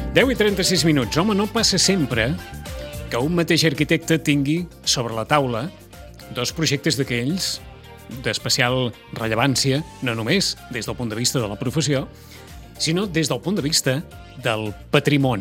10:36. Home, no passa sempre que un mateix arquitecte tingui sobre la taula dos projectes d'aquells d'especial rellevància, no només des del punt de vista de la professió, sinó des del punt de vista del patrimoni.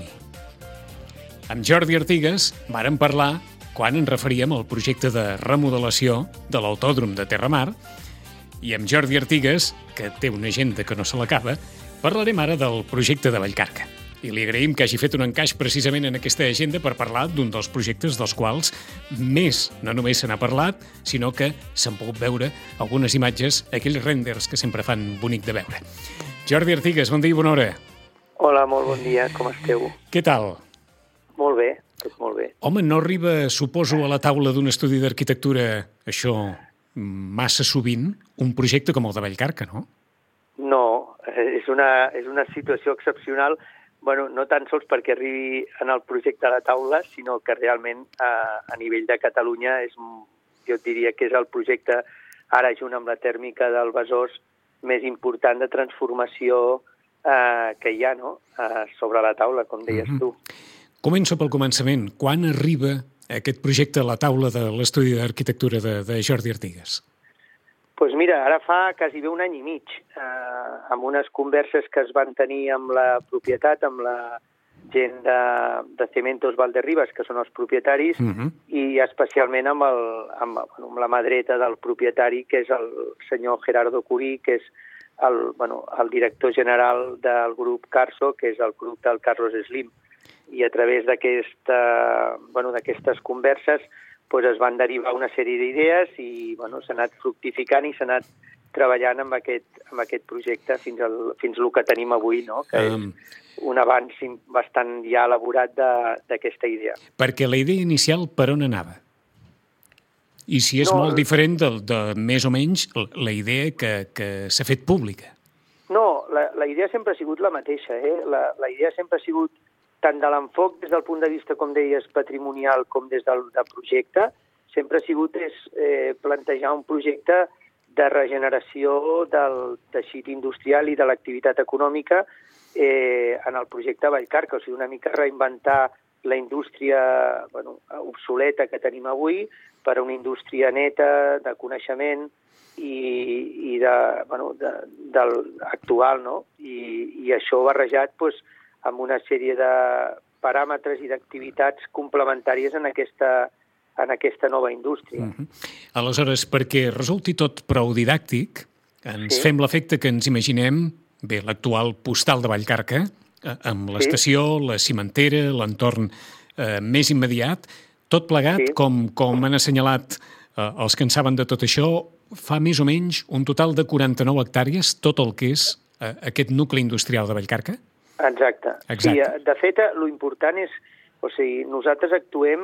Amb Jordi Artigas vàrem parlar quan ens referíem al projecte de remodelació de l'Autòdrom de Terramar, i amb Jordi Artigas, que té una agenda que no se l'acaba, parlarem ara del projecte de Vallcarca. I li agraïm que hagi fet un encaix precisament en aquesta agenda per parlar d'un dels projectes dels quals més no només se n'ha parlat, sinó que s'han pogut veure algunes imatges, aquells renders que sempre fan bonic de veure. Jordi Artigas, bon dia i bona hora. Hola, molt bon dia, com esteu? Què tal? Molt bé, tot molt bé. Home, no arriba, suposo, a la taula d'un estudi d'arquitectura, això, massa sovint, un projecte com el de Vallcarca, no? No, és una situació excepcional. Bueno, no tan sols perquè arribi en el projecte a la taula, sinó que realment a nivell de Catalunya jo diria que és el projecte, ara junt amb la tèrmica del Besòs, més important de transformació que hi ha, no? Sobre la taula, com deies tu. Començo pel començament. Quan arriba aquest projecte a la taula de l'estudi d'arquitectura de Jordi Artigas? Doncs mira, ara fa quasi bé un any i mig, amb unes converses que es van tenir amb la propietat, amb la gent de Cementos Valderribas, que són els propietaris, i especialment amb la mà dreta del propietari, que és el senyor Gerardo Curí, que és el director general del grup Carso, que és el grup del Carlos Slim. I a través d'aquestes converses es van derivar una sèrie d'idees i s'ha anat fructificant i s'ha anat treballant amb aquest projecte fins al que tenim avui, no? Que és un avanç bastant ja elaborat d'aquesta idea. Perquè la idea inicial per on anava? I si és molt diferent de més o menys la idea que s'ha fet pública? No, la idea sempre ha sigut la mateixa. La idea sempre ha sigut tant de l'enfoc des del punt de vista, com deies, patrimonial, com des del projecte, sempre ha sigut plantejar un projecte de regeneració del teixit industrial i de l'activitat econòmica en el projecte Vallcarca, o sigui, una mica reinventar la indústria obsoleta que tenim avui per a una indústria neta, de coneixement i actual, no? I això barrejat, amb una sèrie de paràmetres i d'activitats complementàries en aquesta nova indústria. Aleshores, perquè resulti tot prou didàctic, ens fem l'efecte que ens imaginem, l'actual postal de Vallcarca, amb l'estació, la cimentera, l'entorn més immediat, tot plegat, com han assenyalat els que en saben de tot això, fa més o menys un total de 49 hectàrees, tot el que és aquest nucli industrial de Vallcarca? Exacte. Sí, de fet, l'important és... O sigui, nosaltres actuem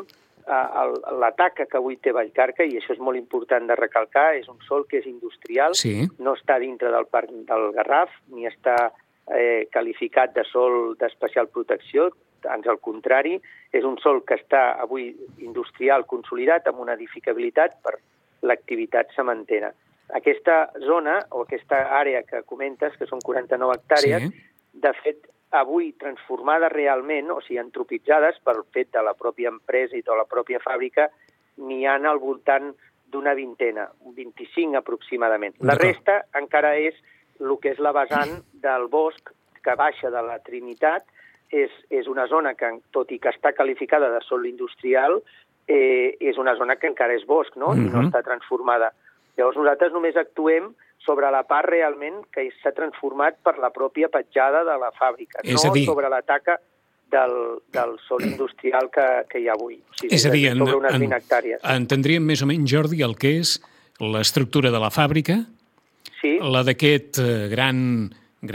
la taca que avui té Vallcarca, i això és molt important de recalcar, és un sòl que és industrial, no està dintre del parc del Garraf, ni està qualificat de sòl d'especial protecció, ans al contrari, és un sòl que està avui industrial consolidat amb una edificabilitat per l'activitat cementera. Aquesta zona, o aquesta àrea que comentes, que són 49 hectàrees, de fet, avui transformades realment, o sigui, antropitzades pel fet de la pròpia empresa i de la pròpia fàbrica, n'hi ha al voltant d'una vintena, 25 aproximadament. La resta encara és el que és la vessant del bosc que baixa de la Trinitat, és una zona que, tot i que està qualificada de sòl industrial, és una zona que encara és bosc, no? I no està transformada. Llavors nosaltres només actuem sobre la part realment que s'ha transformat per la pròpia petjada de la fàbrica, no sobre la taca del sòl industrial que hi ha avui. És a dir, sobre unes 20 hectàrees. Entendríem més o menys, Jordi, el que és l'estructura de la fàbrica, la d'aquest gran,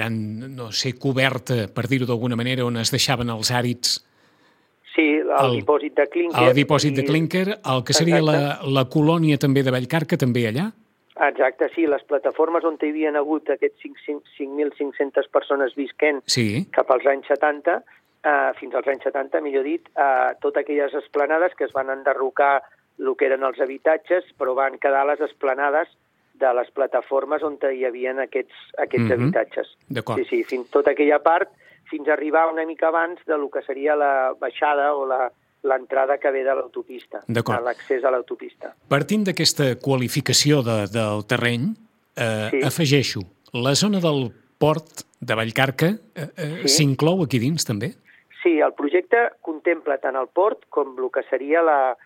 no sé, coberta, per dir-ho d'alguna manera, on es deixaven els àrids. Sí, el dipòsit de clínquer. El dipòsit de clínquer, el que seria la colònia també de Vallcarca, també allà? Exacte, sí, les plataformes on hi havien hagut aquests 5.500 persones visquent cap als anys 70, fins als anys 70, millor dit, totes aquelles esplanades que es van enderrocar el que eren els habitatges, però van quedar les esplanades de les plataformes on hi havia aquests habitatges. D'acord. Sí, fins tota aquella part fins a arribar una mica abans de lo que seria la baixada o l'entrada que ve de l'autopista, de l'accés a l'autopista. Partint d'aquesta qualificació del terreny, afegeixo, la zona del port de Vallcarca s'inclou aquí dins també? Sí, el projecte contempla tant el port com el que seria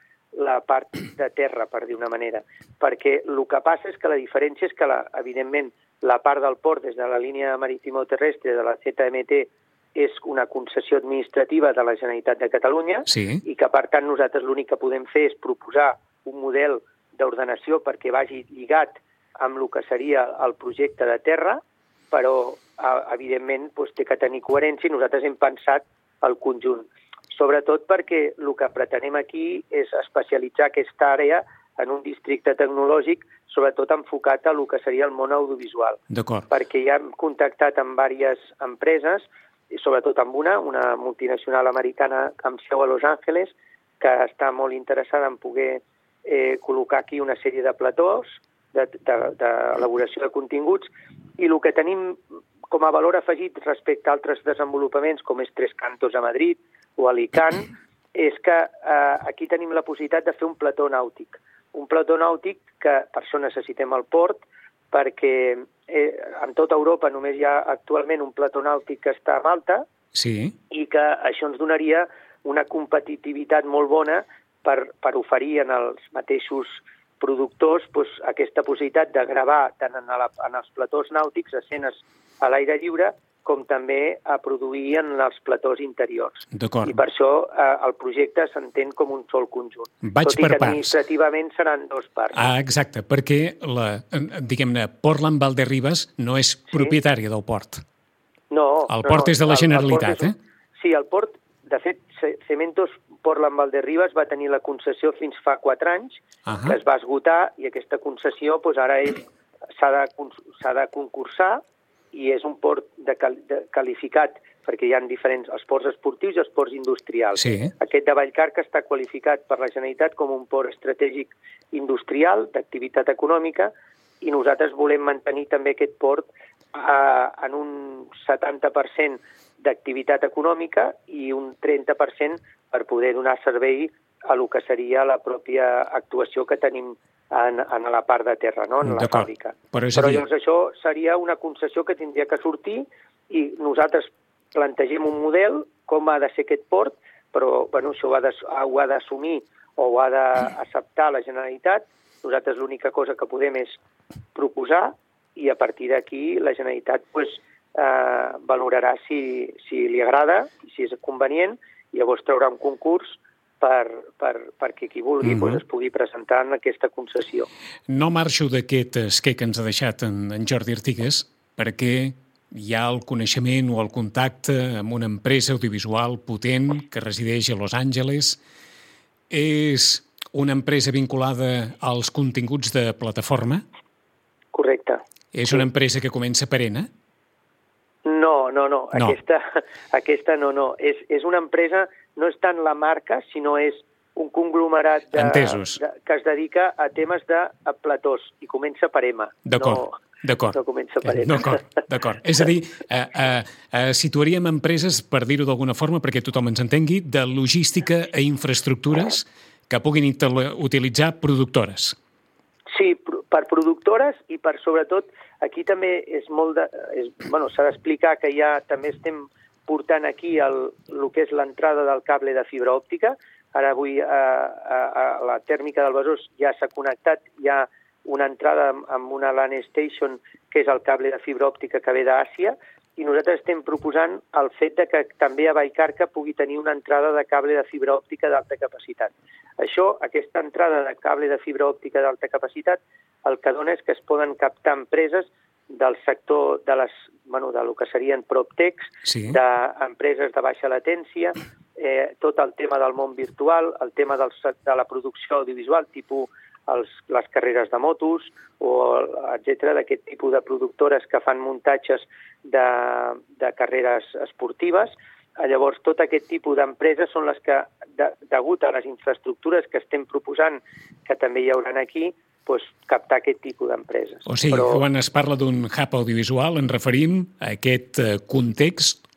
la part de terra, per dir una manera, perquè el que passa és que la diferència és que, evidentment, la part del port des de la línia marítima-terrestre de la ZMT és una concessió administrativa de la Generalitat de Catalunya i que, per tant, nosaltres l'únic que podem fer és proposar un model d'ordenació perquè vagi lligat amb el que seria el projecte de terra, però, evidentment, té que tenir coherència i nosaltres hem pensat el conjunt. Sobretot perquè el que pretenem aquí és especialitzar aquesta àrea en un districte tecnològic, sobretot enfocat a el que seria el món audiovisual. Perquè ja hem contactat amb diverses empreses, i sobretot amb una multinacional americana amb seu a Los Angeles, que està molt interessada en poder col·locar aquí una sèrie de platós d'elaboració de continguts, i el que tenim com a valor afegit respecte a altres desenvolupaments, com és Tres Cantos a Madrid o Alicant, és que aquí tenim la possibilitat de fer un plató nàutic. Un plató nàutic que per això necessitem el port, perquè en tota Europa només hi ha actualment un plató nàutic que està a Malta i que això ens donaria una competitivitat molt bona per oferir en els mateixos productors aquesta possibilitat de gravar tant en els platós nàutics escenes a l'aire lliure com també a produir en els platós interiors. I per això el projecte s'entén com un sol conjunt. Tot i que administrativament seran dues parts. Exacte, perquè diguem-ne, Portland Valderribes no és propietària del port. No. El port és de la Generalitat, Sí, el port, de fet, Cementos Portland Valderribes va tenir la concessió fins fa 4 anys, que es va esgotar, i aquesta concessió ara s'ha de concursar, i és un port qualificat, perquè hi ha diferents, els ports esportius i els ports industrials. Aquest de Vallcarca està qualificat per la Generalitat com un port estratègic industrial, d'activitat econòmica, i nosaltres volem mantenir també aquest port en un 70% d'activitat econòmica i un 30% per poder donar servei a el que seria la pròpia actuació que tenim en la part de terra, en la fàbrica. Però llavors això seria una concessió que tindria que sortir i nosaltres plantegem un model com ha de ser aquest port, però això ho ha d'assumir o ho ha d'acceptar la Generalitat. Nosaltres l'única cosa que podem és proposar i a partir d'aquí la Generalitat valorarà si li agrada, si és convenient, i llavors traurà un concurs perquè qui vulgui es pugui presentar en aquesta concessió. No marxo d'aquest esquer que ens ha deixat en Jordi Artigas, perquè hi ha el coneixement o el contacte amb una empresa audiovisual potent que resideix a Los Angeles. És una empresa vinculada als continguts de plataforma? Correcte. És una empresa que comença per N? No. Aquesta no. És una empresa, no és tant la marca, sinó és un conglomerat que es dedica a temes de platós i comença per M. D'acord. No comença per N. D'acord. És a dir, situaríem empreses, per dir-ho d'alguna forma, perquè tothom ens entengui, de logística i infraestructures que puguin utilitzar productores. Sí, per productores i per, sobretot, aquí també és molt s'ha d'explicar que ja també estem portant aquí el que és l'entrada del cable de fibra òptica. Ara avui a la tèrmica del Besòs ja s'ha connectat, hi ha una entrada amb una LAN station que és el cable de fibra òptica que ve d'Àsia, i nosaltres estem proposant el fet de que també a Vallcarca pugui tenir una entrada de cable de fibra òptica d'alta capacitat. Aquesta entrada de cable de fibra òptica d'alta capacitat, el que dona és que es poden captar empreses del sector del que serien PropTechs, d'empreses de baixa latència, tot el tema del món virtual, el tema de la producció audiovisual, tipus les carreres de motos, etc., d'aquest tipus de productores que fan muntatges de carreres esportives. Llavors, tot aquest tipus d'empreses són les que, degut a les infraestructures que estem proposant, que també hi haurà aquí, captar aquest tipus d'empreses. O sigui, quan es parla d'un hub audiovisual ens referim a aquest context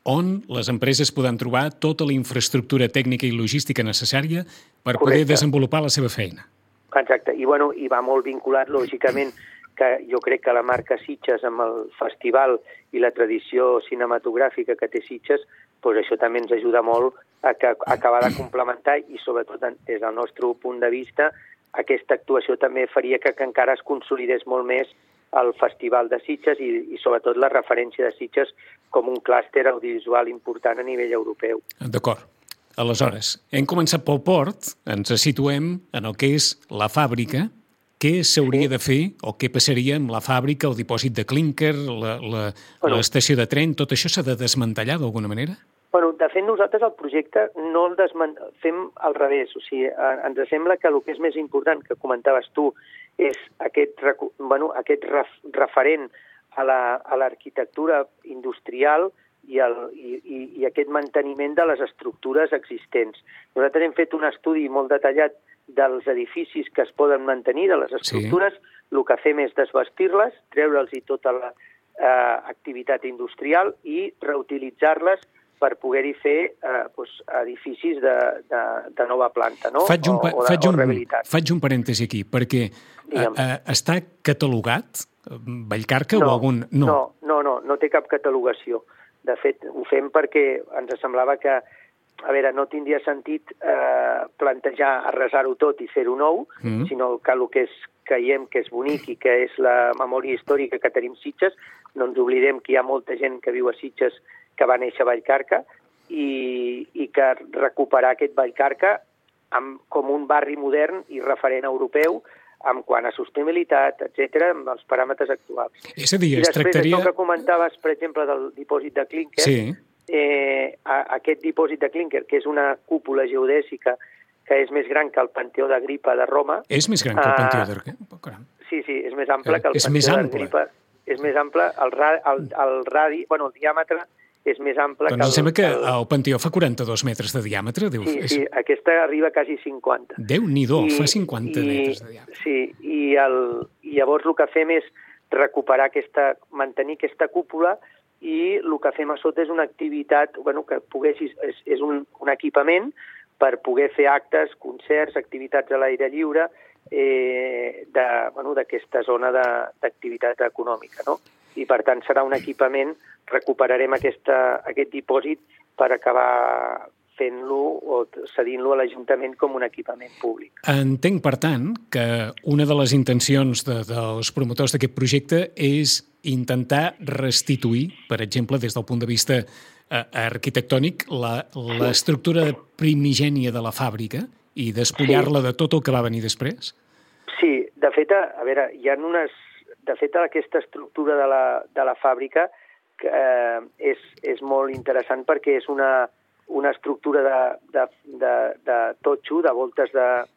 on les empreses poden trobar tota la infraestructura tècnica i logística necessària per poder desenvolupar la seva feina. Exacte, i va molt vinculat, lògicament, que jo crec que la marca Sitges amb el festival i la tradició cinematogràfica que té Sitges, doncs això també ens ajuda molt a acabar de complementar i sobretot des del nostre punt de vista aquesta actuació també faria que encara es consolidés molt més el Festival de Sitges i sobretot la referència de Sitges com un clúster audiovisual important a nivell europeu. D'acord. Aleshores, hem començat pel port, ens situem en el que és la fàbrica. Què s'hauria de fer o què passaria amb la fàbrica, el dipòsit de clínquer, l'estació de tren? Tot això s'ha de desmantellar d'alguna manera? De fet, nosaltres el projecte no el fem al revés. O sigui, ens sembla que el que és més important, que comentaves tu, és aquest referent a l'arquitectura industrial i aquest manteniment de les estructures existents. Nosaltres hem fet un estudi molt detallat dels edificis que es poden mantenir, de les estructures. El que fem és desvestir-les, treure'ls tota l'activitat industrial i reutilitzar-les per poder-hi fer edificis de nova planta, no? o rehabilitats. Faig un parèntesi aquí, perquè està catalogat Vallcarca o algun... No té cap catalogació. De fet, ho fem perquè ens semblava que, no tindria sentit plantejar arrasar-ho tot i fer-ho nou, sinó que el que creiem que és bonic i que és la memòria històrica que tenim Sitges, no ens oblidem que hi ha molta gent que viu a Sitges que va néixer a Vallcarca i que recuperar aquest Vallcarca com un barri modern i referent europeu en quant a sostenibilitat, etc., amb els paràmetres actuals. És a dir, I després això que comentaves, per exemple, del dipòsit de clínquer, aquest dipòsit de clínquer, que és una cúpula geodèsica que és més gran que el Panteó d'Agripa de Roma... És més gran que el Panteó d'Agripa? Sí, és més ample que el Panteó d'Agripa. És més ample, el diàmetre és més ample que... Doncs em sembla que el Panteó fa 42 metres de diàmetre. Sí, aquesta arriba quasi 50. Déu-n'hi-do, fa 50 metres de diàmetre. Sí, i llavors el que fem és recuperar mantenir aquesta cúpula i el que fem a sota és una activitat, que és un equipament per poder fer actes, concerts, activitats a l'aire lliure d'aquesta zona d'activitat econòmica, no? I, per tant, serà un equipament, recuperarem aquest dipòsit per acabar fent-lo o cedint-lo a l'Ajuntament com un equipament públic. Entenc, per tant, que una de les intencions dels promotors d'aquest projecte és intentar restituir, per exemple, des del punt de vista arquitectònic, l'estructura primigènia de la fàbrica i despullar-la de tot el que va venir després? Sí, de fet, hi ha aquesta estructura de la fàbrica que és molt interessant perquè és una estructura de totxo, de voltes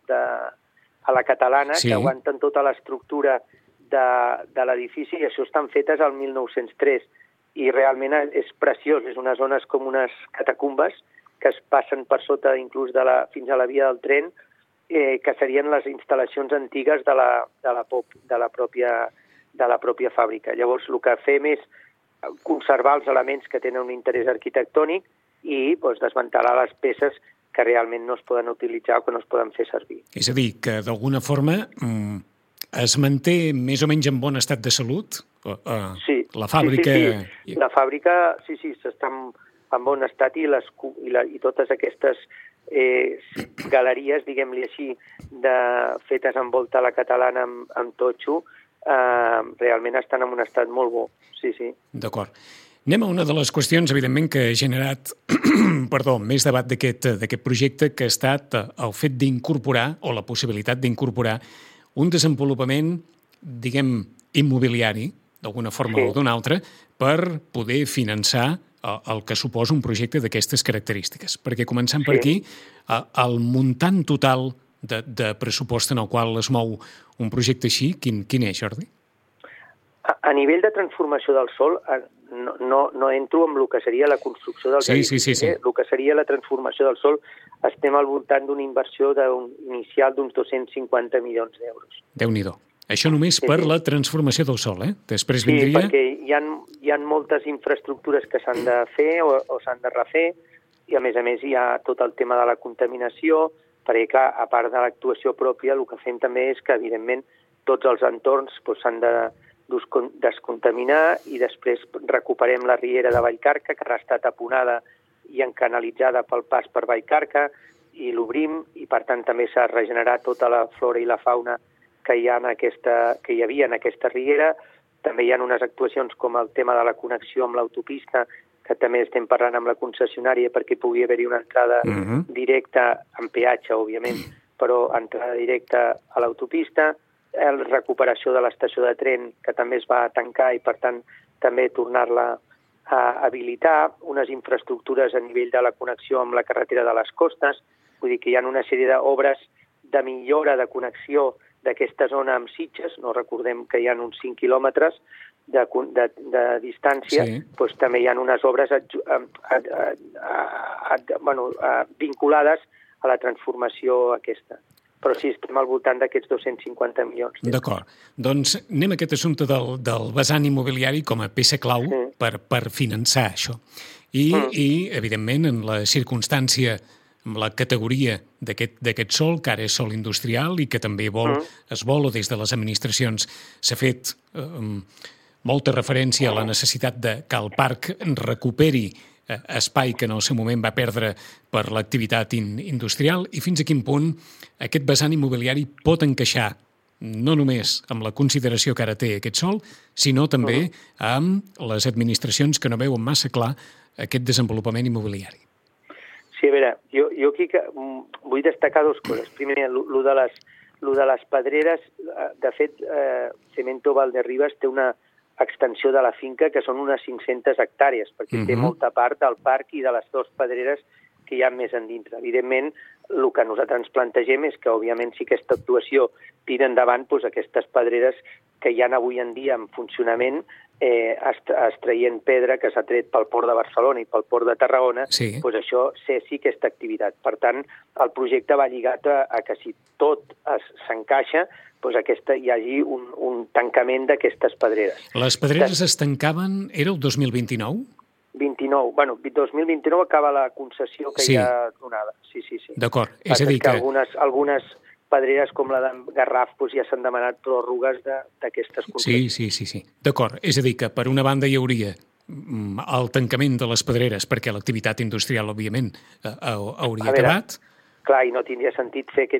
a la catalana, que aguanten tota l'estructura de l'edifici, i això estan fetes al 1903. I realment és preciós, és unes zones com unes catacumbes que es passen per sota inclús fins a la via del tren, que serien les instal·lacions antigues de la pròpia fàbrica. Llavors, el que fem és conservar els elements que tenen un interès arquitectònic i desmantelar les peces que realment no es poden utilitzar o que no es poden fer servir. És a dir, que d'alguna forma es manté més o menys en bon estat de salut? La fàbrica... Sí. La fàbrica, s'està en bon estat i totes aquestes galeries, diguem-li així, fetes en volta a la catalana amb totxo, realment estan en un estat molt bo. Sí. D'acord. Anem a una de les qüestions, evidentment, que ha generat més debat d'aquest projecte, que ha estat el fet d'incorporar, o la possibilitat d'incorporar, un desenvolupament, diguem, immobiliari, d'alguna forma o d'una altra, per poder finançar el que suposa un projecte d'aquestes característiques. Perquè començant per aquí, el muntant total de pressupost en el qual es mou un projecte així, quin és, Jordi? A nivell de transformació del sòl, no entro en el que seria la construcció del edifici. El que seria la transformació del sòl, estem al voltant d'una inversió inicial d'uns 250 milions d'euros. Déu-n'hi-do. Això només per la transformació del sòl, Després vindria... Sí, perquè hi ha moltes infraestructures que s'han de fer o s'han de refer, i a més hi ha tot el tema de la contaminació, perquè, clar, a part de l'actuació pròpia, el que fem també és que, evidentment, tots els entorns s'han de descontaminar i després recuperem la riera de Vallcarca, que ara està taponada i encanalitzada pel pas per Vallcarca, i l'obrim, i per tant també s'ha regenerat tota la flora i la fauna que hi havia en aquesta riera. També hi ha unes actuacions com el tema de la connexió amb l'autopista, que també estem parlant amb la concessionària perquè pugui haver-hi una entrada directa, amb peatge, òbviament, però entrada directa a l'autopista, la recuperació de l'estació de tren, que també es va tancar i, per tant, també tornar-la a habilitar, unes infraestructures a nivell de la connexió amb la carretera de les costes, vull dir que hi ha una sèrie d'obres de millora de connexió d'aquesta zona amb Sitges, no recordem que hi ha uns 5 quilòmetres de distància, doncs també hi ha unes obres vinculades a la transformació aquesta. Però sí, estem al voltant d'aquests 250 milions. D'acord. Doncs anem a aquest assumpte del vessant immobiliari com a peça clau per finançar això. I, evidentment, en la circumstància, amb la categoria d'aquest sòl, que ara és sòl industrial i que també es vol, o des de les administracions s'ha fet molta referència a la necessitat que el parc recuperi espai que en el seu moment va perdre per l'activitat industrial, i fins a quin punt aquest vessant immobiliari pot encaixar no només amb la consideració que ara té aquest sòl, sinó també amb les administracions que no veuen massa clar aquest desenvolupament immobiliari. Sí, a veure, jo aquí vull destacar dues coses. Primer, lo de les pedreres. De fet, Cemento Valderribes té una extensió de la finca que són unes 500 hectàrees, perquè té molta part del parc i de les dues pedreres que hi ha més endintre. Evidentment, el que nosaltres ens plantegem és que, òbviament, si aquesta actuació tira endavant, doncs aquestes pedreres que hi ha avui en dia en funcionament, extraient pedra que s'ha tret pel Port de Barcelona i pel Port de Tarragona, doncs això cessi aquesta activitat. Per tant, el projecte va lligat a que si tot s'encaixa, doncs hi hagi un tancament d'aquestes pedreres. Les pedreres es tancaven, era el 2029? 29. Bueno, 2029 acaba la concessió que hi ha donada. Sí. D'acord. És a dir que algunes pedreres com la de Garraf ja s'han demanat pròrrogues d'aquestes concessions. Sí. D'acord. És a dir que, per una banda, hi hauria el tancament de les pedreres perquè l'activitat industrial, òbviament, hauria acabat. Clar, i no tindria sentit fer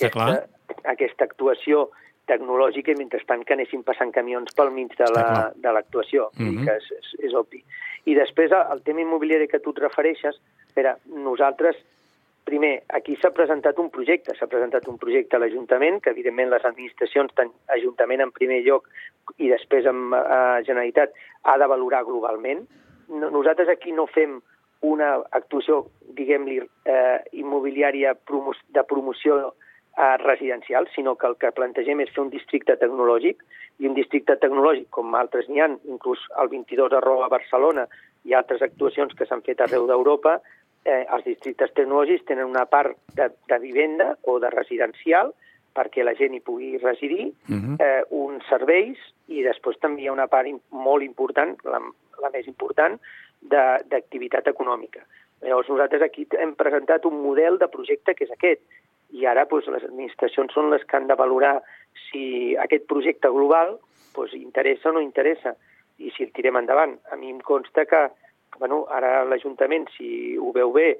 aquesta actuació tecnològica i, mentrestant, que anessin passant camions pel mig de l'actuació. Que és obvi. I després, el tema immobiliari que tu et refereixes, nosaltres, primer, aquí s'ha presentat un projecte a l'Ajuntament, que evidentment les administracions, tant Ajuntament en primer lloc i després amb Generalitat, ha de valorar globalment. Nosaltres aquí no fem una actuació, diguem-li, immobiliària de promoció residencial, sinó que el que plantegem és fer un districte tecnològic, i un districte tecnològic, com altres n'hi ha, inclús el 22 a Barcelona i altres actuacions que s'han fet arreu d'Europa, els districtes tecnològics tenen una part de vivenda o de residencial perquè la gent hi pugui residir, uns serveis, i després també hi ha una part molt important, la més important, d'activitat econòmica. Llavors nosaltres aquí hem presentat un model de projecte que és aquest, i ara les administracions són les que han de valorar si aquest projecte global interessa o no interessa, i si el tirem endavant. A mi em consta que ara l'Ajuntament, si ho veu bé,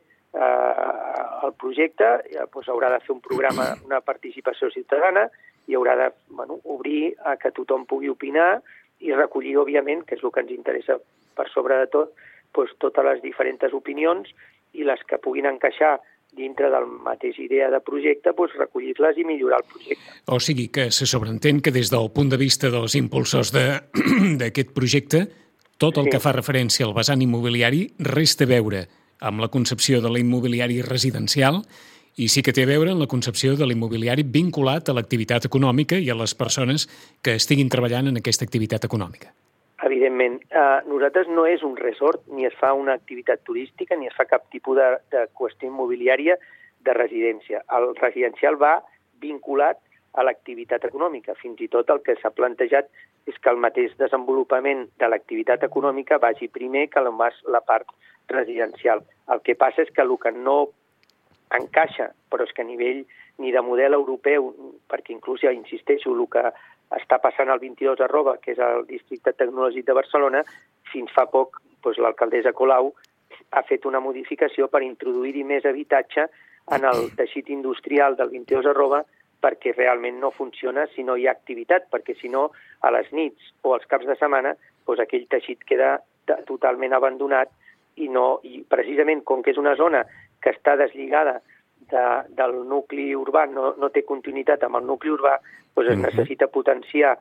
el projecte haurà de fer un programa, una participació ciutadana, i haurà d'obrir a que tothom pugui opinar i recollir, òbviament, que és el que ens interessa per sobre de tot, totes les diferents opinions, i les que puguin encaixar dintre de la mateixa idea de projecte, recollir-les i millorar el projecte. O sigui que se sobreentén que des del punt de vista dels impulsors d'aquest projecte, tot el que fa referència al vessant immobiliari resta a veure amb la concepció de l'immobiliari residencial, i sí que té a veure amb la concepció de l'immobiliari vinculat a l'activitat econòmica i a les persones que estiguin treballant en aquesta activitat econòmica. Evidentment. Nosaltres no és un resort, ni es fa una activitat turística, ni es fa cap tipus de qüestió immobiliària de residència. El residencial va vinculat a l'activitat econòmica. Fins i tot el que s'ha plantejat és que el mateix desenvolupament de l'activitat econòmica vagi primer que la part residencial. El que passa és que el que no encaixa, però és que a nivell ni de model europeu, perquè inclús, ja insisteixo, el que està passant al 22 @, que és el districte tecnològic de Barcelona, fins fa poc l'alcaldessa Colau ha fet una modificació per introduir-hi més habitatge en el teixit industrial del 22 perquè realment no funciona si no hi ha activitat, perquè si no, a les nits o als caps de setmana, aquell teixit queda totalment abandonat i precisament com que és una zona que està deslligada del nucli urbà, no té continuïtat amb el nucli urbà, es necessita potenciar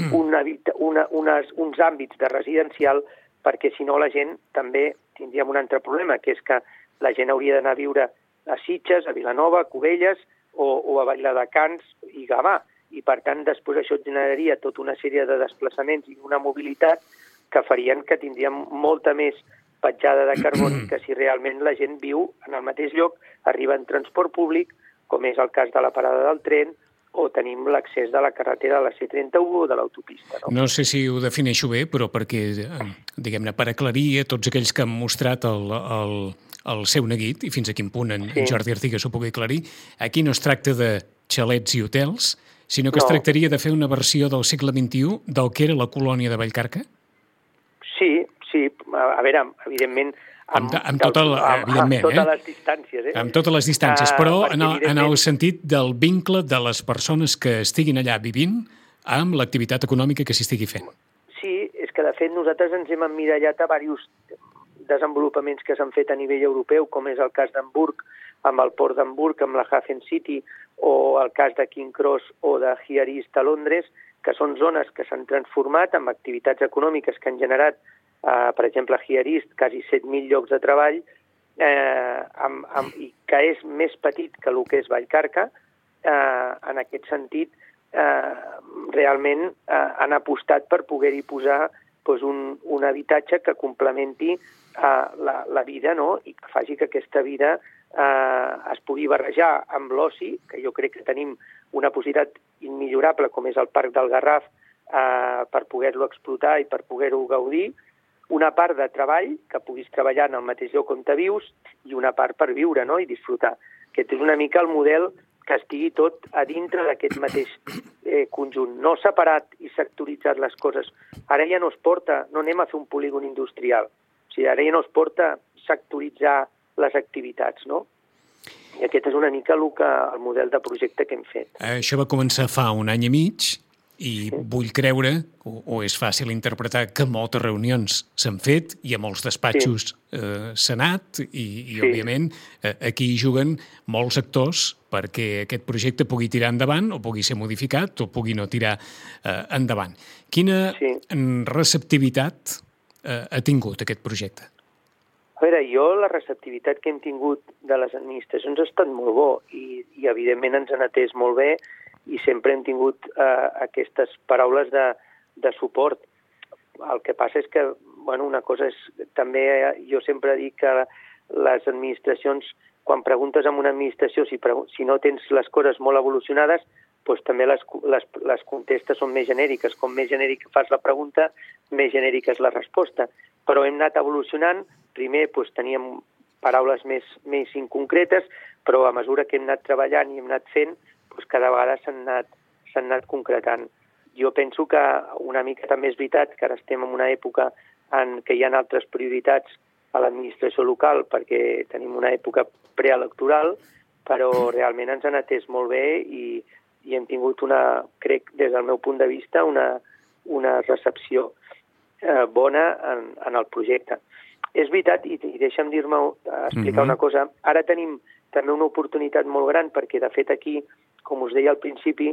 uns àmbits de residencial perquè si no la gent també tindríem un altre problema, que és que la gent hauria d'anar a viure a Sitges, a Vilanova, a Cubelles o a Viladecans i Gavà. I per tant després això generaria tota una sèrie de desplaçaments i una mobilitat que farien que tindríem molta més petjada de carboni que si realment la gent viu en el mateix lloc, arriba en transport públic, com és el cas de la parada del tren, o tenim l'accés de la carretera de la C31 o de l'autopista. No sé si ho defineixo bé, però perquè, diguem-ne, per aclarir a tots aquells que han mostrat el seu neguit, i fins a quin punt en Jordi Artigas ho pugui aclarir, aquí no es tracta de xalets i hotels, sinó que es tractaria de fer una versió del segle XXI del que era la colònia de Vallcarca? Sí, a veure, evidentment... Amb totes les distàncies. Amb totes les distàncies, però en el sentit del vincle de les persones que estiguin allà vivint amb l'activitat econòmica que s'hi estigui fent. Sí, és que de fet nosaltres ens hem emmirallat a diversos desenvolupaments que s'han fet a nivell europeu, com és el cas d'Hamburg, amb el port d'Hamburg, amb la Hafen City, o el cas de King Cross o de Here East a Londres, que són zones que s'han transformat amb activitats econòmiques que han generat, per exemple, a Here East, quasi 7.000 llocs de treball, i que és més petit que el que és Vallcarca. En aquest sentit, realment han apostat per poder-hi posar un habitatge que complementi la vida, i que faci que aquesta vida es pugui barrejar amb l'oci, que jo crec que tenim una possibilitat immillorable, com és el Parc del Garraf, per poder-lo explotar i per poder-ho gaudir, una part de treball, que puguis treballar en el mateix lloc on te vius, i una part per viure i disfrutar. Aquest és una mica el model que estigui tot a dintre d'aquest mateix conjunt, no separat i sectoritzat les coses. Ara ja no es porta, no anem a fer un polígon industrial, ara ja no es porta sectoritzar les activitats, no? I aquest és una mica el model de projecte que hem fet. Això va començar fa un any i mig, i vull creure, o és fàcil interpretar, que moltes reunions s'han fet i a molts despatxos s'ha anat i òbviament, aquí hi juguen molts actors perquè aquest projecte pugui tirar endavant o pugui ser modificat o pugui no tirar endavant. Quina receptivitat ha tingut aquest projecte? A veure, la receptivitat que hem tingut de les administracions ha estat molt bo i evidentment ens han atès molt bé i sempre hem tingut aquestes paraules de suport. El que passa és que, una cosa és, també jo sempre dic que les administracions, quan preguntes en una administració si no tens les coses molt evolucionades, doncs també les contestes són més genèriques. Com més genèrica fas la pregunta, més genèrica és la resposta. Però hem anat evolucionant. Primer teníem paraules més inconcretes, però a mesura que hem anat treballant i hem anat fent, cada vegada s'han anat concretant. Jo penso que una mica també és veritat que ara estem en una època en què hi ha altres prioritats a l'administració local perquè tenim una època preelectoral, però realment ens han atès molt bé i hem tingut crec, des del meu punt de vista, una recepció bona en el projecte. És veritat, i deixa'm explicar una cosa, ara tenim també una oportunitat molt gran perquè, de fet, aquí, com us deia al principi,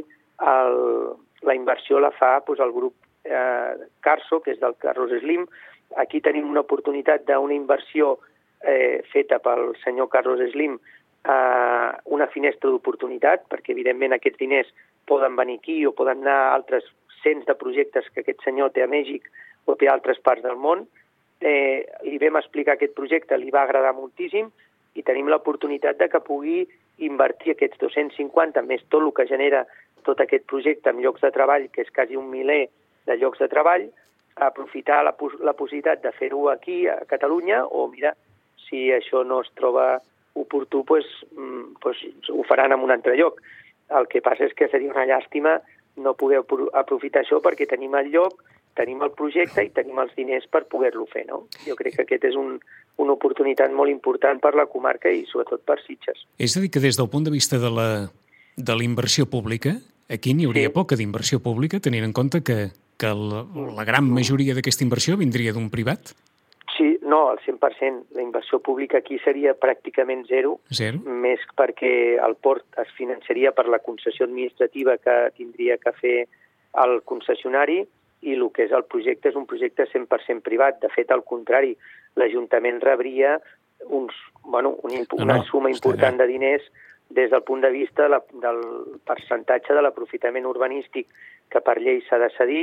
la inversió la fa el grup Carso, que és del Carlos Slim. Aquí tenim una oportunitat d'una inversió feta pel senyor Carlos Slim, una finestra d'oportunitat, perquè evidentment aquests diners poden venir aquí o poden anar a altres cents de projectes que aquest senyor té a Mèxic o té a altres parts del món. Li vam explicar aquest projecte, li va agradar moltíssim i tenim l'oportunitat de que pugui invertir aquests 250 més tot el que genera tot aquest projecte amb llocs de treball, que és quasi 1 miler de llocs de treball, aprofitar la possibilitat de fer-ho aquí, a Catalunya, o mira, si això no es troba oportú, ho faran en un altre lloc. El que passa és que seria una llàstima no poder aprofitar això perquè tenim el lloc, tenim el projecte i tenim els diners per poder-lo fer, no? Jo crec que aquest és una oportunitat molt important per la comarca i sobretot per Sitges. És a dir, que des del punt de vista de la inversió pública, aquí n'hi hauria poca d'inversió pública, tenint en compte que la gran majoria d'aquesta inversió vindria d'un privat? Sí, no, al 100%. La inversió pública aquí seria pràcticament zero, més perquè el port es finançaria per la concessió administrativa que tindria que fer el concessionari i el que és el projecte és un projecte 100% privat. De fet, al contrari, l'Ajuntament rebria una suma important de diners des del punt de vista del percentatge de l'aprofitament urbanístic que per llei s'ha de cedir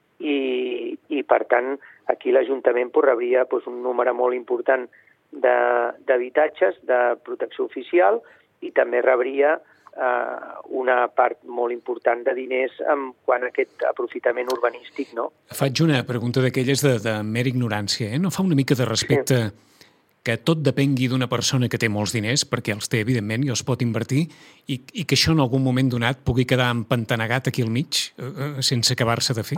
i per tant, aquí l'Ajuntament rebria un número molt important d'habitatges de protecció oficial i també rebria una part molt important de diners quant a aquest aprofitament urbanístic, no? Faig una pregunta d'aquelles de mera ignorància, No fa una mica de respecte que tot depengui d'una persona que té molts diners, perquè els té, evidentment, i els pot invertir, i que això en algun moment donat pugui quedar empantanegat aquí al mig, sense acabar-se de fer?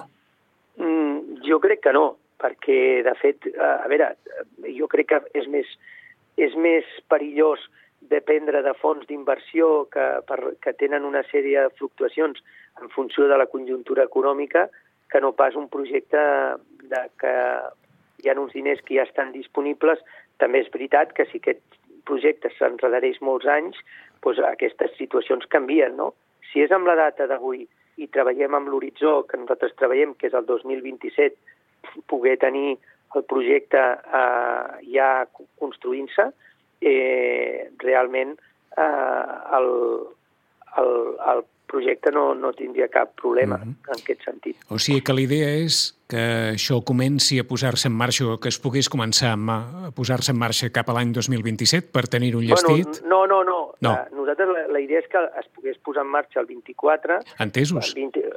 Jo crec que no, perquè, de fet, jo crec que és més perillós dependre de fons d'inversió que tenen una sèrie de fluctuacions en funció de la conjuntura econòmica que no pas un projecte que hi ha uns diners que ja estan disponibles. També és veritat que si aquest projecte s'enredareix molts anys, aquestes situacions canvien, no? Si és amb la data d'avui i treballem amb l'horitzó que nosaltres treballem, que és el 2027, poder tenir el projecte ja construint-se, realment el projecte no tindria cap problema en aquest sentit. O sigui que la idea és que això comenci a posar-se en marxa o que es pogués començar a posar-se en marxa cap a l'any 2027 per tenir-ho enllestit? No. Nosaltres la idea és que es pogués posar en marxa el 24. Entesos.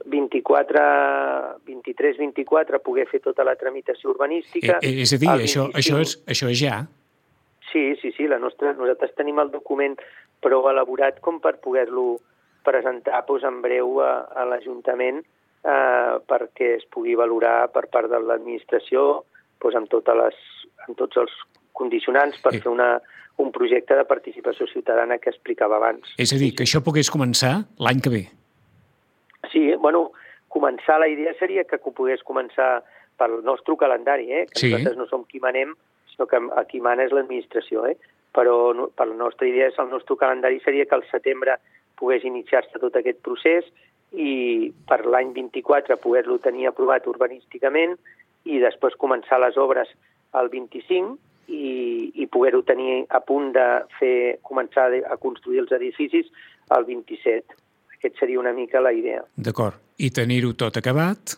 23-24 poder fer tota la tramitació urbanística. És a dir, això és ja? Sí. Nosaltres tenim el document prou elaborat com per poder-lo presentar en breu a l'Ajuntament perquè es pugui valorar per part de l'administració amb tots els condicionants per fer un projecte de participació ciutadana que explicava abans. És a dir, que això pogués començar l'any que ve? Sí, començar, la idea seria que pogués començar pel nostre calendari, que nosaltres no som qui manem, sinó que qui mana és l'administració, però per la nostra idea, el nostre calendari seria que al setembre pogués iniciar-se tot aquest procés i per l'any 24 poder-lo tenir aprovat urbanísticament i després començar les obres el 25 i poder-ho tenir a punt de començar a construir els edificis el 27. Aquest seria una mica la idea. D'acord. I tenir-ho tot acabat?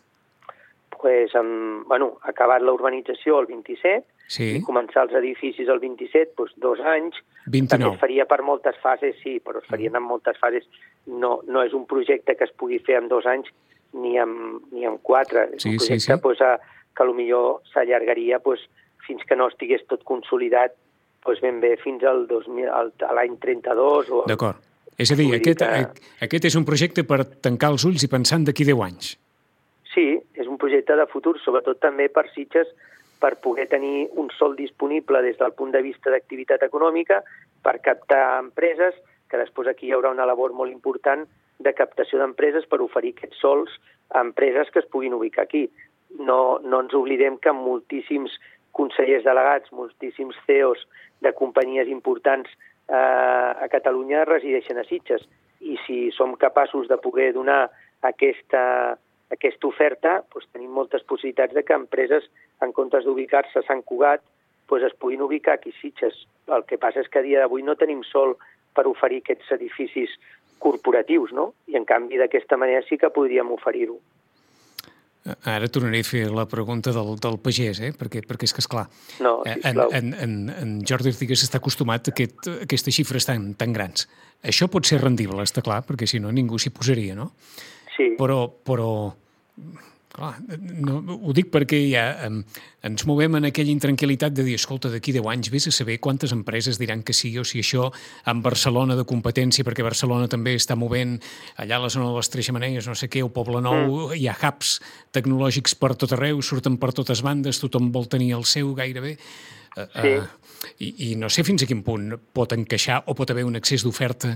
Acabat la urbanització el 27 i començar els edificis el 27, 2 anys. 29. També es faria per moltes fases, sí, però es farien en moltes fases. No és un projecte que es pugui fer en 2 anys ni en 4. És un projecte que potser s'allargaria fins que no estigués tot consolidat ben bé fins a l'any 32. D'acord. És a dir, aquest és un projecte per tancar els ulls i pensant d'aquí 10 anys. Sí, és un projecte de futur, sobretot també per Sitges, per poder tenir un sòl disponible des del punt de vista d'activitat econòmica, per captar empreses, que després aquí hi haurà una labor molt important de captació d'empreses per oferir aquests sòls a empreses que es puguin ubicar aquí. No ens oblidem que moltíssims consellers delegats, moltíssims CEOs de companyies importants a Catalunya resideixen a Sitges. I si som capaços de poder donar aquesta oferta, tenim moltes possibilitats de que empreses, en comptes d'ubicar-se a Sant Cugat, es puguin ubicar aquí a Sitges. El que passa és que a dia d'avui no tenim sòl per oferir aquests edificis corporatius, no? I en canvi d'aquesta manera sí que podríem oferir-ho. Ara tornaré a fer la pregunta del pagès, perquè és que, esclar, en Jordi Artigas està acostumat a aquestes xifres tan grans. Això pot ser rendible, està clar, perquè si no ningú s'hi posaria, no? Sí. Però clar, ho dic perquè ja ens movem en aquella intranquil·litat de dir, escolta, d'aquí 10 anys vés a saber quantes empreses diran que sí o si això en Barcelona de competència, perquè Barcelona també està movent allà a la zona de les Tres Xemeneies, no sé què, o Poblenou, hi ha hubs tecnològics per tot arreu, surten per totes bandes, tothom vol tenir el seu gairebé. Sí. I no sé fins a quin punt pot encaixar o pot haver un excés d'oferta.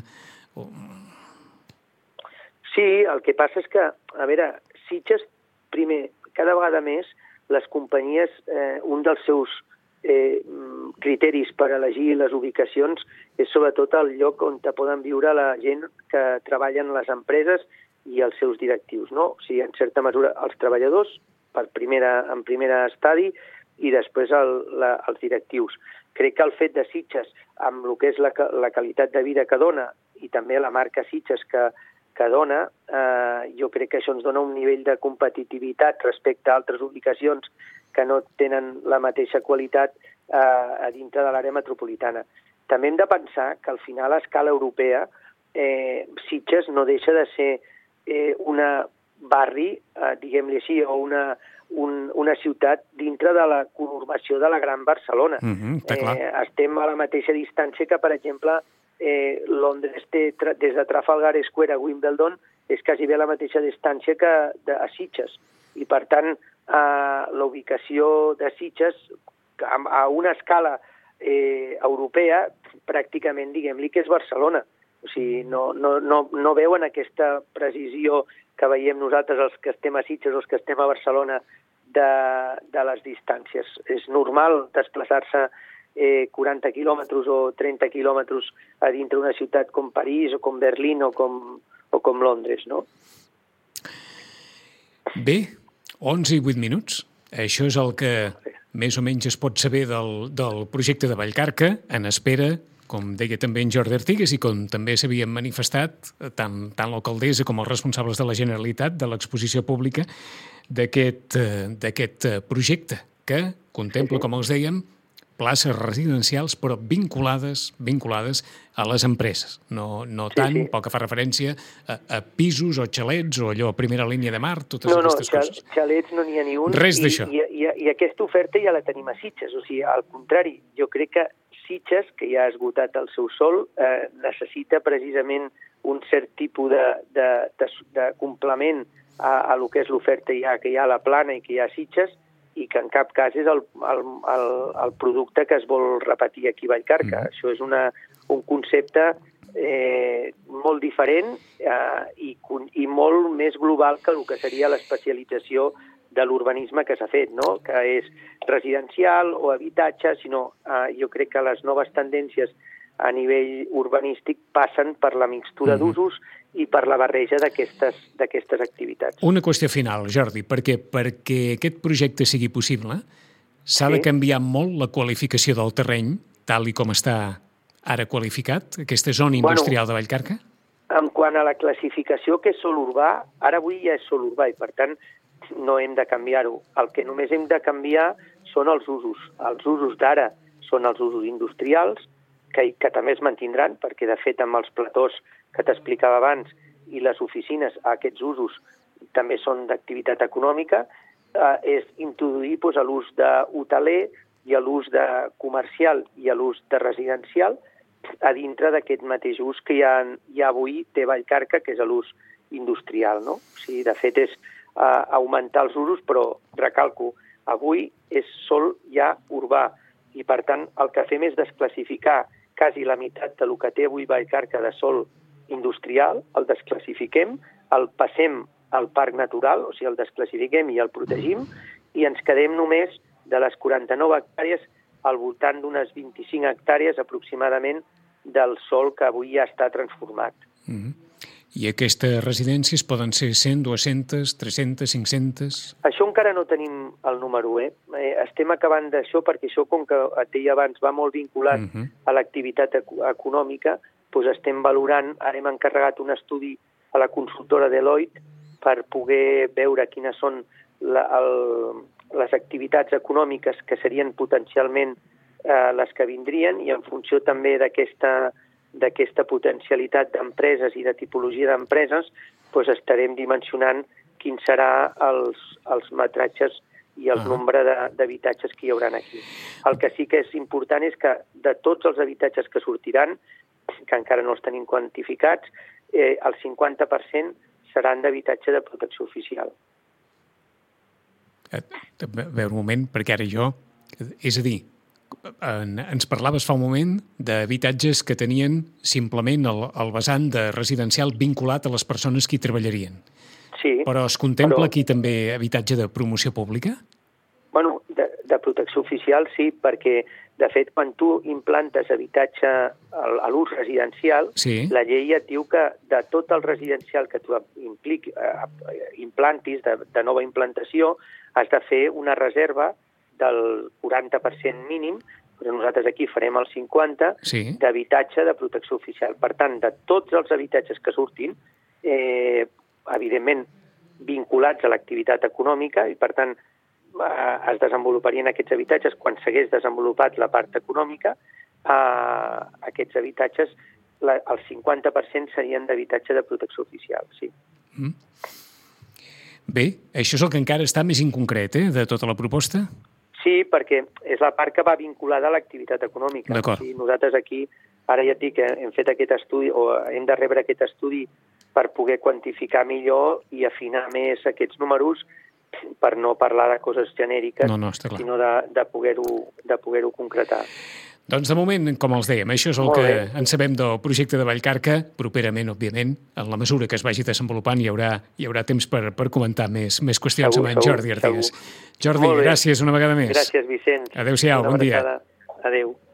Sí, el que passa és que, a veure, Sitges, primer, cada vegada més, les companyies, un dels seus criteris per elegir les ubicacions és sobretot el lloc on poden viure la gent que treballa en les empreses i els seus directius, no? O sigui, en certa mesura, els treballadors en primera estadi i després els directius. Crec que el fet de Sitges, amb el que és la qualitat de vida que dona i també la marca Sitges que dona, jo crec que això ens dona un nivell de competitivitat respecte a altres ubicacions que no tenen la mateixa qualitat a dintre de l'àrea metropolitana. També hem de pensar que al final a escala europea Sitges no deixa de ser una barri, diguem-li així, o una ciutat dintre de la conurbació de la Gran Barcelona. Estem a la mateixa distància que, per exemple, Londres té, des de Trafalgar Square a Wimbledon, és quasi bé la mateixa distància que a Sitges. I, per tant, la ubicació de Sitges, a una escala europea, pràcticament, diguem-li, que és Barcelona. O sigui, no veuen aquesta precisió que veiem nosaltres, els que estem a Sitges o els que estem a Barcelona, de les distàncies. És normal desplaçar-se 40 quilòmetres o 30 quilòmetres a dintre una ciutat com París o com Berlín o com Londres, no? Bé, 11 i 8 minuts. Això és el que més o menys es pot saber del projecte de Vallcarca, en espera, com deia també en Jordi Artigas i com també s'havien manifestat tant l'alcaldessa com els responsables de la Generalitat de l'exposició pública d'aquest projecte que contempla, com els dèiem, places residencials, però vinculades a les empreses. No tant pel que fa referència a pisos o xalets o allò a primera línia de mar, totes aquestes coses. No, xalets no n'hi ha ni un. Res d'això. I aquesta oferta ja la tenim a Sitges. O sigui, al contrari, jo crec que Sitges, que ja ha esgotat el seu sòl, necessita precisament un cert tipus de complement a lo que és l'oferta que hi ha a la Plana i que hi ha a Sitges, i que en cap cas és el producte que es vol repetir aquí a Vallcarca. Això és un concepte molt diferent i molt més global que el que seria l'especialització de l'urbanisme que s'ha fet, no? Que és residencial o habitatge, sinó jo crec que les noves tendències a nivell urbanístic passen per la mixtura d'usos i per la barreja d'aquestes activitats. Una qüestió final, Jordi, perquè aquest projecte sigui possible s'ha de canviar molt la qualificació del terreny, tal i com està ara qualificat, aquesta zona industrial de Vallcarca? En quant a la classificació que és sòl urbà, ara avui ja és sòl urbà i per tant no hem de canviar-ho. El que només hem de canviar són els usos. Els usos d'ara són els usos industrials, que també es mantindran, perquè de fet amb els platós que t'explicava abans i les oficines, aquests usos també són d'activitat econòmica, és introduir l'ús d'hoteler i l'ús de comercial i l'ús de residencial a dintre d'aquest mateix ús que ja avui té Vallcarca, que és l'ús industrial, no? O sigui, de fet és augmentar els usos, però recalco, avui és sòl ja urbà i per tant el que fem és desclassificar quasi la meitat del que té avui Vallcarca de sòl industrial, el desclassifiquem, el passem al parc natural, o sigui, el desclassifiquem i el protegim, i ens quedem només de les 49 hectàrees al voltant d'unes 25 hectàrees aproximadament del sòl que avui ja està transformat. I aquestes residències poden ser 100, 200, 300, 500... Això encara no tenim el número, Estem acabant d'això perquè això, com que et deia abans, va molt vinculat a l'activitat econòmica, doncs estem valorant, ara hem encarregat un estudi a la consultora Deloitte per poder veure quines són les activitats econòmiques que serien potencialment les que vindrien, i en funció també d'aquesta potencialitat d'empreses i de tipologia d'empreses, doncs estarem dimensionant quins serà els metratges i el nombre d'habitatges que hi haurà aquí. El que sí que és important és que de tots els habitatges que sortiran, que encara no els tenim quantificats, el 50% seran d'habitatge de protecció oficial. A veure, un moment, perquè ara jo... És a dir, ens parlaves fa un moment d'habitatges que tenien simplement el vessant de residencial vinculat a les persones que hi treballarien. Sí. Però es contempla aquí també habitatge de promoció pública? Bueno, de protecció oficial sí, perquè, de fet, quan tu implantes habitatge a l'ús residencial, la llei et diu que de tot el residencial que tu implantis, de nova implantació, has de fer una reserva del 40% mínim, però nosaltres aquí farem el 50%, d'habitatge de protecció oficial. Per tant, de tots els habitatges que surtin, evidentment vinculats a l'activitat econòmica, i per tant es desenvoluparien aquests habitatges quan s'hagués desenvolupat la part econòmica, aquests habitatges, el 50% serien d'habitatge de protecció oficial, sí. Bé, això és el que encara està més inconcret, de tota la proposta? Sí, perquè és la part que va vinculada a l'activitat econòmica. D'acord. Nosaltres aquí, ara ja et dic, hem fet aquest estudi, o hem de rebre aquest estudi per poder quantificar millor i afinar més aquests números, per no parlar de coses genèriques, sinó de poder-ho concretar. Doncs de moment, com els dèiem, això és el que en sabem del projecte de Vallcarca. Properament, òbviament, en la mesura que es vagi desenvolupant, hi haurà temps per comentar més qüestions amb en Jordi Artigas. Jordi, gràcies una vegada més. Gràcies, Vicenç. Adéu-siau, bon dia. Adéu.